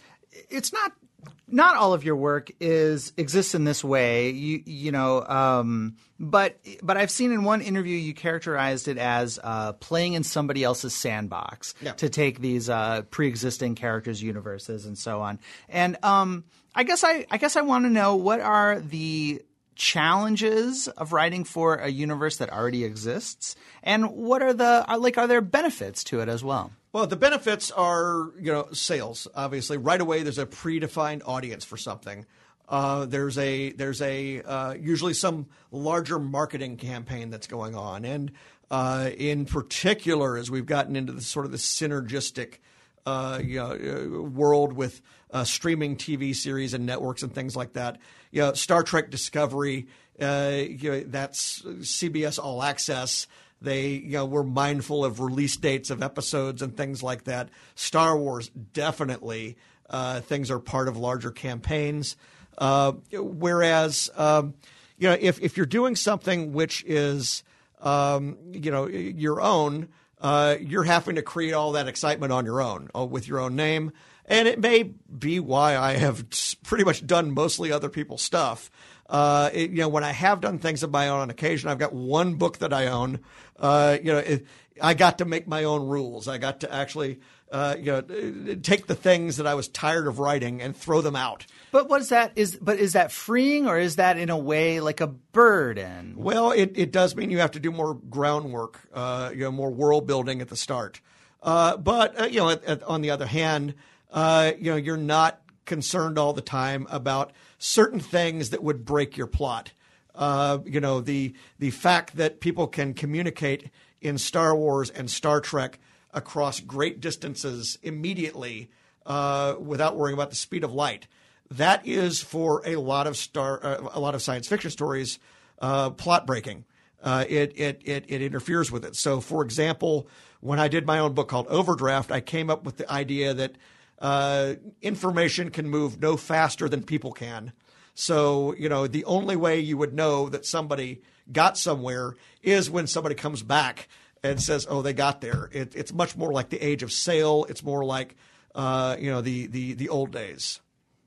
[SPEAKER 1] It's not not all of your work is exists in this way, you you know, um, but but I've seen in one interview you characterized it as uh, playing in somebody else's sandbox
[SPEAKER 2] yeah.
[SPEAKER 1] to take these uh, pre-existing characters' universes and so on. And um, I guess I I guess I want to know, what are the challenges of writing for a universe that already exists, and what are the are, like are there benefits to it as well?
[SPEAKER 2] Well, the benefits are, you know, sales. Obviously, right away there's a predefined audience for something. Uh, there's a there's a uh, usually some larger marketing campaign that's going on, and uh, in particular, as we've gotten into the sort of the synergistic uh, you know, uh, world with uh, streaming T V series and networks and things like that. You know, Star Trek Discovery, uh, you know, that's C B S All Access. They, you know, were mindful of release dates of episodes and things like that. Star Wars, definitely, uh, things are part of larger campaigns. Uh, whereas, um, you know, if if you're doing something which is, um, you know, your own, uh, you're having to create all that excitement on your own, uh, with your own name. And it may be why I have pretty much done mostly other people's stuff. Uh, it, you know, when I have done things of my own on occasion, I've got one book that I own. Uh, you know, it, I got to make my own rules. I got to actually, uh, you know, take the things that I was tired of writing and throw them out.
[SPEAKER 1] But what is that? Is but is that freeing, or is that in a way like a burden?
[SPEAKER 2] Well, it, it does mean you have to do more groundwork, uh, you know, more world building at the start. Uh, but uh, you know, at, at, on the other hand, uh, you know, you're not concerned all the time about certain things that would break your plot. Uh, you know, the the fact that people can communicate in Star Wars and Star Trek across great distances immediately uh, without worrying about the speed of light. That is, for a lot of star uh, a lot of science fiction stories, uh, plot breaking. Uh, it, it it it interferes with it. So, for example, when I did my own book called Overdraft, I came up with the idea that uh, information can move no faster than people can. So, you know, the only way you would know that somebody got somewhere is when somebody comes back and says, oh, they got there. It, it's much more like the age of sail. It's more like, uh, you know, the, the, the old days.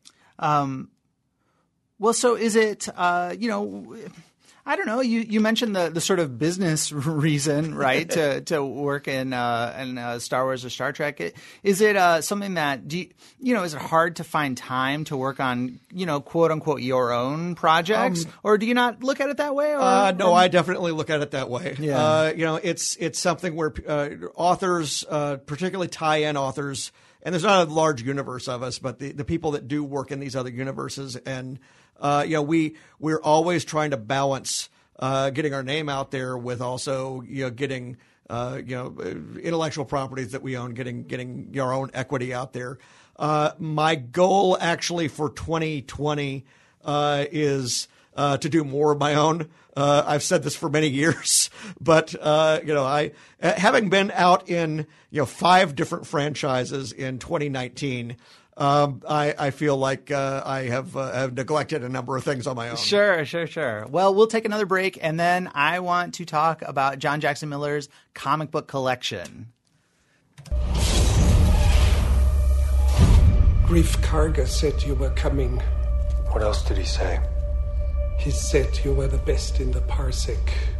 [SPEAKER 1] Um, well, so is it, uh, you know, I don't know. You, you mentioned the, the sort of business reason, right, to, to work in uh, in uh, Star Wars or Star Trek. Is it uh, something that do you, you know? Is it hard to find time to work on, you know, quote unquote your own projects, um, or do you not look at it that way? Or,
[SPEAKER 2] uh, no,
[SPEAKER 1] or?
[SPEAKER 2] I definitely look at it that way.
[SPEAKER 1] Yeah.
[SPEAKER 2] Uh, you know, it's it's something where uh, authors, uh, particularly tie-in authors, and there's not a large universe of us, but the, the people that do work in these other universes, and uh, you know, we we're always trying to balance uh, getting our name out there with also, you know, getting uh, you know, intellectual properties that we own, getting getting our own equity out there. Uh, my goal actually for twenty twenty uh, is uh, to do more of my own. Uh, I've said this for many years, but uh, you know, I having been out in, you know, five different franchises in twenty nineteen. Um, I, I feel like uh, I have, uh, have neglected a number of things on my own.
[SPEAKER 1] Sure, sure, sure. Well, we'll take another break, and then I want to talk about John Jackson Miller's comic book collection.
[SPEAKER 5] Greef Karga said you were coming.
[SPEAKER 6] What else did he say?
[SPEAKER 5] He said you were the best in the parsec.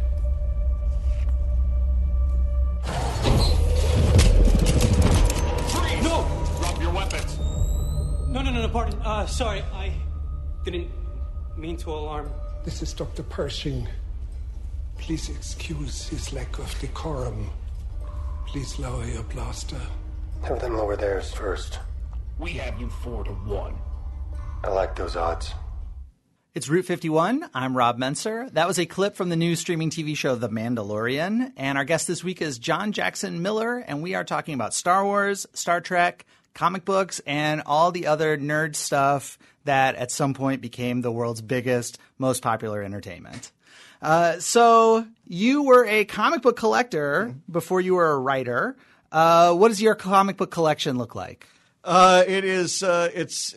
[SPEAKER 7] No! Drop your weapons! No, no, no, no, pardon. Uh, sorry, I didn't mean to alarm.
[SPEAKER 5] This is Doctor Pershing. Please excuse his lack of decorum. Please lower your blaster.
[SPEAKER 6] Have them lower theirs first.
[SPEAKER 7] We have you four to one.
[SPEAKER 6] I like those odds.
[SPEAKER 1] It's Route fifty-one. I'm Rob Menser. That was a clip from the new streaming T V show The Mandalorian. And our guest this week is John Jackson Miller, and we are talking about Star Wars, Star Trek, comic books and all the other nerd stuff that at some point became the world's biggest, most popular entertainment. Uh, so you were a comic book collector before you were a writer. Uh, what does your comic book collection look like?
[SPEAKER 2] Uh, it is, uh, it's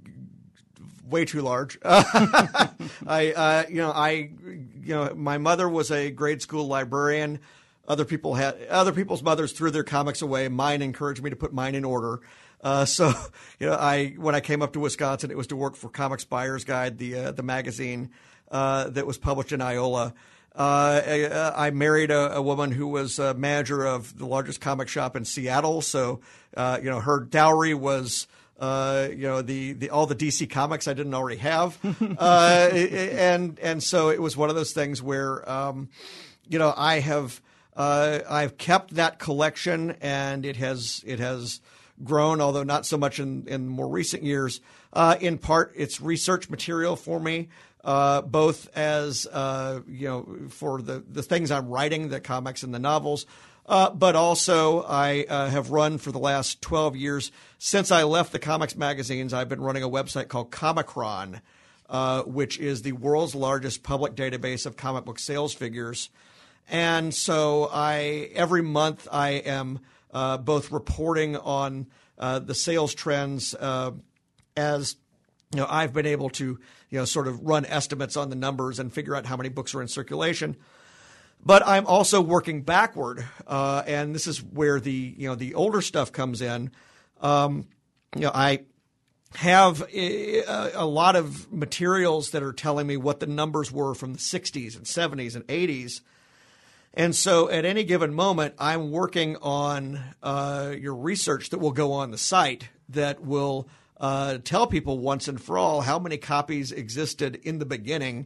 [SPEAKER 2] way too large. I, uh, you know, I, you know, my mother was a grade school librarian. Other people had, other people's mothers threw their comics away. Mine encouraged me to put mine in order. Uh, so, you know, I, when I came up to Wisconsin, it was to work for Comics Buyer's Guide, the, uh, the magazine, uh, that was published in Iola. Uh, I, I married a, a woman who was a manager of the largest comic shop in Seattle. So, uh, you know, her dowry was, uh, you know, the, the, all the D C comics I didn't already have. uh, and, and so it was one of those things where, um, you know, I have, uh, I've kept that collection and it has, it has grown, although not so much in, in more recent years. Uh, in part, it's research material for me. Uh, both as, uh, you know, for the, the things I'm writing, the comics and the novels, uh, but also I uh, have run for the last twelve years. Since I left the comics magazines, I've been running a website called Comicron, uh, which is the world's largest public database of comic book sales figures. And so I every month I am uh, both reporting on uh, the sales trends uh, as you know, I've been able to, you know, sort of run estimates on the numbers and figure out how many books are in circulation. But I'm also working backward, uh, and this is where the, you know, the older stuff comes in. Um, you know, I have a, a lot of materials that are telling me what the numbers were from the sixties and seventies and eighties. And so at any given moment, I'm working on uh, your research that will go on the site that will Uh, tell people once and for all how many copies existed in the beginning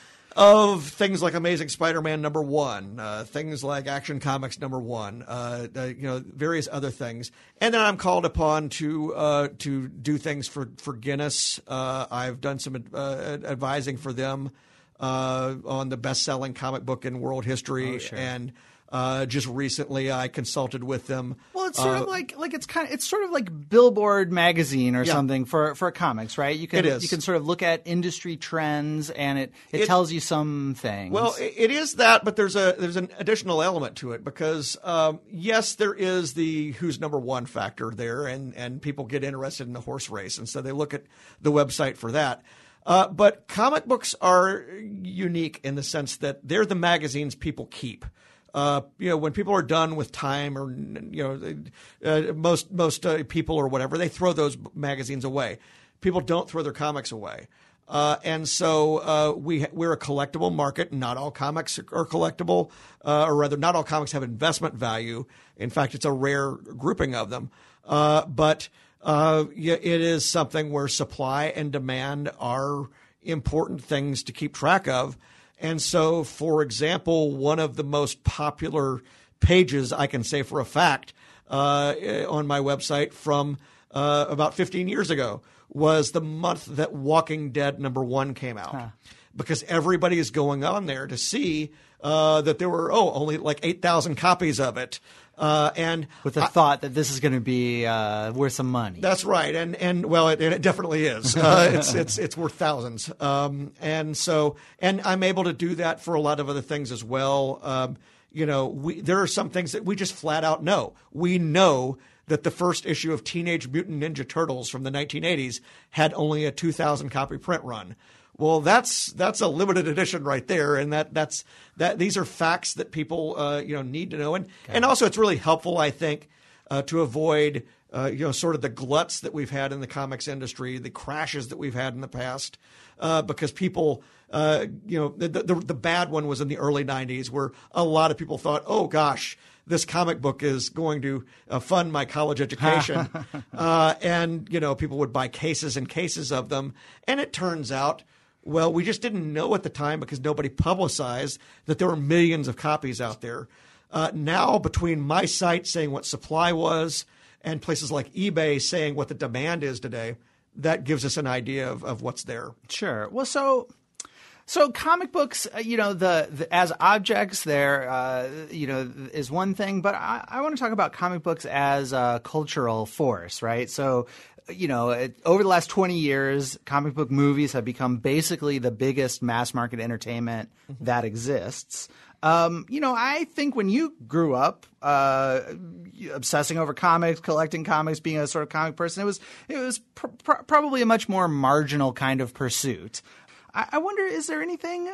[SPEAKER 2] of things like Amazing Spider-Man number one, uh, things like Action Comics number one, uh, uh, you know, various other things. And then I'm called upon to uh, to do things for for Guinness. Uh, I've done some uh, advising for them uh, on the best-selling comic book in world history,
[SPEAKER 1] oh, sure.
[SPEAKER 2] and Uh, just recently, I consulted with them.
[SPEAKER 1] Well, it's sort
[SPEAKER 2] uh,
[SPEAKER 1] of like like it's kind of it's sort of like Billboard magazine or
[SPEAKER 2] Yeah.
[SPEAKER 1] something for, for comics, right? You can
[SPEAKER 2] It is.
[SPEAKER 1] you can sort of look at industry trends and it, it,
[SPEAKER 2] It-
[SPEAKER 1] tells you some things.
[SPEAKER 2] Well, it it is that, but there's a there's an additional element to it because um, yes, there is the who's number one factor there, and and people get interested in the horse race, and so they look at the website for that. Uh, but comic books are unique in the sense that they're the magazines people keep. Uh, you know, when people are done with Time or, you know, uh, most most uh, people or whatever, they throw those magazines away. People don't throw their comics away. Uh, and so uh, we, we're a collectible market. Not all comics are collectible, uh, or rather, not all comics have investment value. In fact, it's a rare grouping of them. Uh, but uh, yeah, it is something where supply and demand are important things to keep track of. And so, for example, one of the most popular pages, I can say for a fact, uh, on my website from uh, about fifteen years ago was the month that Walking Dead number one came out. Huh. Because everybody is going on there to see uh, that there were, oh, only like eight thousand copies of it. Uh, and
[SPEAKER 1] with the I, thought that this is going to be uh, worth some money.
[SPEAKER 2] That's right, and and well, it, it definitely is. Uh, it's it's it's worth thousands. Um, and so, and I'm able to do that for a lot of other things as well. Um, you know, we there are some things that we just flat out know. We know that the first issue of Teenage Mutant Ninja Turtles from the nineteen eighties had only a two thousand copy print run. Well, that's that's a limited edition right there, and that that's that. These are facts that people uh, you know need to know, and okay. and also it's really helpful, I think, uh, to avoid uh, you know sort of the gluts that we've had in the comics industry, the crashes that we've had in the past, uh, because people uh, you know the, the the bad one was in the early nineties, where a lot of people thought, oh gosh, this comic book is going to uh, fund my college education, uh, and you know people would buy cases and cases of them, and it turns out. Well, we just didn't know at the time because nobody publicized that there were millions of copies out there. Uh, now, between my site saying what supply was and places like eBay saying what the demand is today, that gives us an idea of, of what's there.
[SPEAKER 1] Sure. Well, so So comic books, uh, you know, the, the as objects, there, uh, you know, is one thing. But I, I want to talk about comic books as a cultural force, right? So, you know, it, over the last twenty years, comic book movies have become basically the biggest mass market entertainment mm-hmm. that exists. Um, you know, I think when you grew up uh, obsessing over comics, collecting comics, being a sort of comic person, it was it was pr- pr- probably a much more marginal kind of pursuit. I, I wonder, is there anything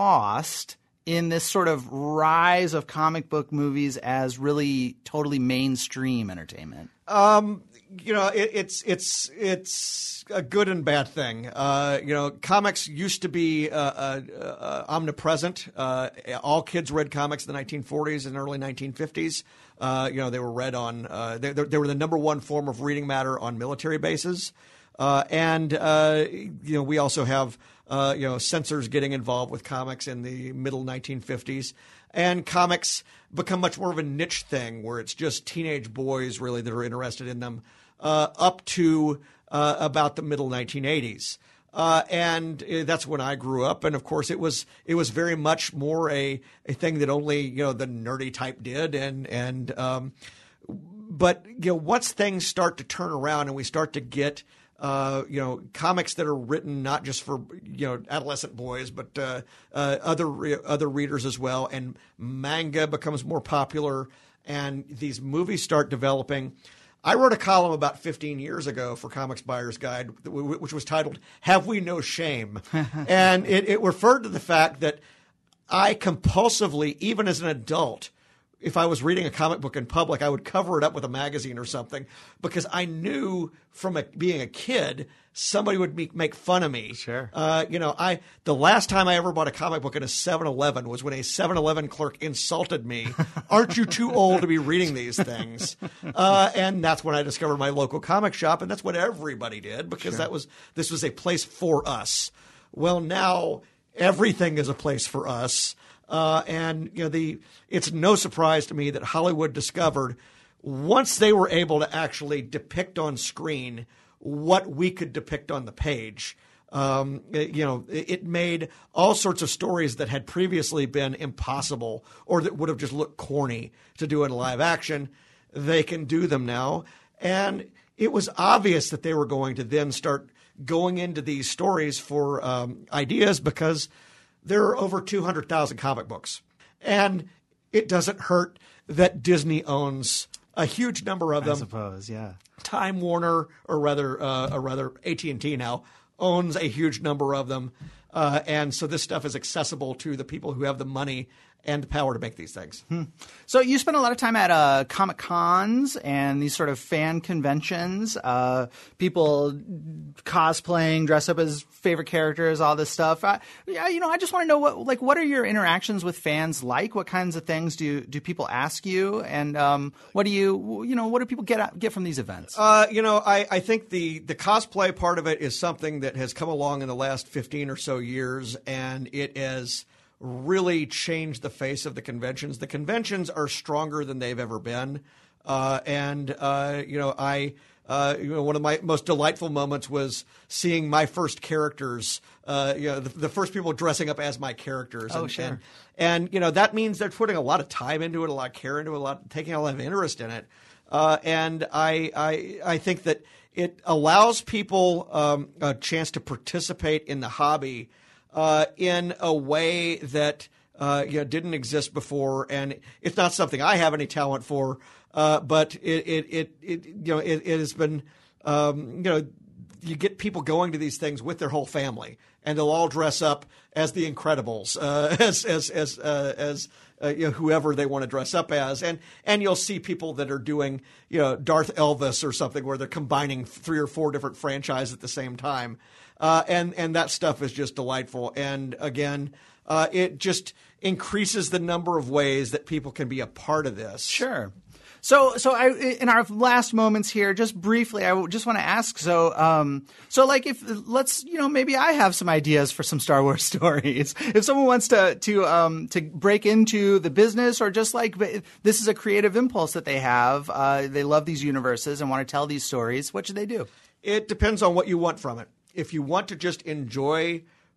[SPEAKER 1] lost in this sort of rise of comic book movies as really totally mainstream entertainment?
[SPEAKER 2] Um, you know, it, it's it's it's a good and bad thing. Uh, you know, comics used to be uh, uh, uh, omnipresent. Uh, all kids read comics in the nineteen forties and early nineteen fifties. Uh, you know, they were read on. Uh, they, they were the number one form of reading matter on military bases. Uh, and uh, you know, we also have uh, you know censors getting involved with comics in the middle nineteen fifties. And comics become much more of a niche thing where it's just teenage boys really that are interested in them uh, up to uh, about the middle nineteen eighties. Uh, and that's when I grew up. And, of course, it was it was very much more a, a thing that only, you know, the nerdy type did. And, and um, but, you know, once things start to turn around and we start to get – Uh, you know, comics that are written not just for, you know, adolescent boys, but uh, uh, other re- other readers as well. And manga becomes more popular and these movies start developing. I wrote a column about fifteen years ago for Comics Buyer's Guide, which was titled, Have We No Shame? And it, it referred to the fact that I compulsively, even as an adult, if I was reading a comic book in public, I would cover it up with a magazine or something because I knew from a, being a kid somebody would make, make fun of me.
[SPEAKER 1] Sure.
[SPEAKER 2] Uh, you know, I the last time I ever bought a comic book in a seven eleven was when a seven eleven clerk insulted me. Aren't you too old to be reading these things? Uh, and that's when I discovered my local comic shop, and that's what everybody did because
[SPEAKER 1] Sure.
[SPEAKER 2] that was this was a place for us. Well, now everything is a place for us. Uh, and you know the it's no surprise to me that Hollywood discovered once they were able to actually depict on screen what we could depict on the page. Um, it, you know, it, it made all sorts of stories that had previously been impossible or that would have just looked corny to do in live action. They can do them now, and it was obvious that they were going to then start going into these stories for um, ideas because there are over two hundred thousand comic books. And it doesn't hurt that Disney owns a huge number of them.
[SPEAKER 1] I suppose, yeah.
[SPEAKER 2] Time Warner, or rather, uh, or rather A T and T now, owns a huge number of them. Uh, and so this stuff is accessible to the people who have the money and the power to make these things.
[SPEAKER 1] Hmm. So you spend a lot of time at uh, Comic Cons and these sort of fan conventions, uh, people cosplaying, dress up as favorite characters, all this stuff. Uh, yeah, you know, I just want to know what, like, what are your interactions with fans like? What kinds of things do do people ask you, and um, what do you, you know, what do people get get from these events?
[SPEAKER 2] Uh, you know, I, I think the the cosplay part of it is something that has come along in the last fifteen or so years, and it is. Really changed the face of the conventions. The conventions are stronger than they've ever been, uh, and uh, you know, I uh, you know, one of my most delightful moments was seeing my first characters. Uh, you know, the, the first people dressing up as my characters.
[SPEAKER 1] Oh,
[SPEAKER 2] and,
[SPEAKER 1] sure.
[SPEAKER 2] And, and you know, that means they're putting a lot of time into it, a lot of care into it, a lot, taking a lot of interest in it. Uh, and I, I, I think that it allows people um, a chance to participate in the hobby. Uh, in a way that uh, you know, didn't exist before, and it's not something I have any talent for. Uh, but it, it, it, it, you know, it, it has been, um, you know, you get people going to these things with their whole family, and they'll all dress up as the Incredibles, uh, as as as uh, as uh, you know, whoever they want to dress up as, and and you'll see people that are doing, you know, Darth Elvis or something where they're combining three or four different franchises at the same time. Uh, and, and that stuff is just delightful. And again, uh, it just increases the number of ways that people can be a part of this.
[SPEAKER 1] Sure. So, so I, in our last moments here, just briefly, I just want to ask. So, um, so like, if let's, you know, maybe I have some ideas for some Star Wars stories. If someone wants to to um, to break into the business, or just like this is a creative impulse that they have, uh, they love these universes and want to tell these stories. What should they do?
[SPEAKER 2] It depends on what you want from it. If you want to just enjoy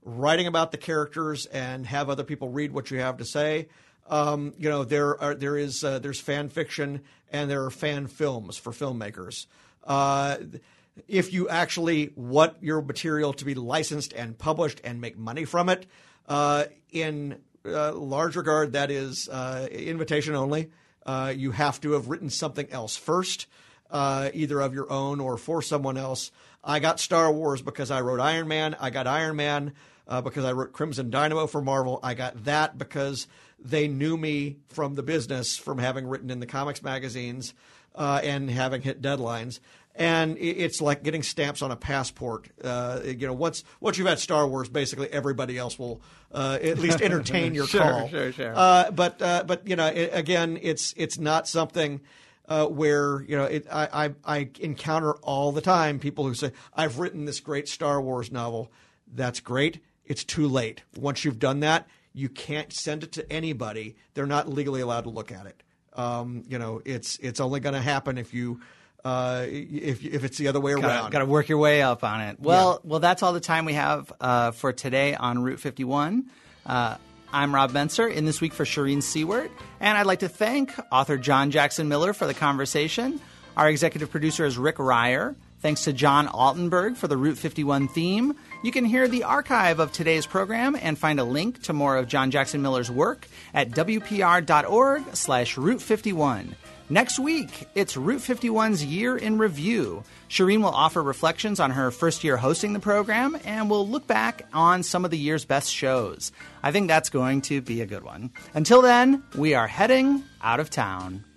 [SPEAKER 2] writing about the characters and have other people read what you have to say. Um, you know, there are there is uh, there's fan fiction and there are fan films for filmmakers. Uh, if you actually want your material to be licensed and published and make money from it, uh, in uh, large regard, that is uh, invitation only. Uh, you have to have written something else first, uh, either of your own or for someone else. I got Star Wars because I wrote Iron Man. I got Iron Man uh, because I wrote Crimson Dynamo for Marvel. I got that because they knew me from the business, from having written in the comics magazines uh, and having hit deadlines. And it's like getting stamps on a passport. Uh, you know, once once you've had Star Wars, basically everybody else will uh, at least entertain your
[SPEAKER 1] sure,
[SPEAKER 2] call.
[SPEAKER 1] Sure, sure,
[SPEAKER 2] uh, But uh, but you know, it, again, it's it's not something uh, where you know it, I, I I encounter all the time people who say, "I've written this great Star Wars novel." That's great. It's too late. Once you've done that, you can't send it to anybody. They're not legally allowed to look at it. Um, you know, it's it's only going to happen if you. Uh, if if it's the other way around.
[SPEAKER 1] Got to work your way up on it. Well, yeah. well, that's all the time we have uh, for today on Route fifty-one. Uh, I'm Rob Benser, in this week for Shireen Seward, and I'd like to thank author John Jackson Miller for the conversation. Our executive producer is Rick Ryer. Thanks to John Altenberg for the Route fifty-one theme. You can hear the archive of today's program and find a link to more of John Jackson Miller's work at W P R dot org slash Route fifty-one. Next week, it's Route fifty-one's Year in Review. Shireen will offer reflections on her first year hosting the program, and we'll look back on some of the year's best shows. I think that's going to be a good one. Until then, we are heading out of town.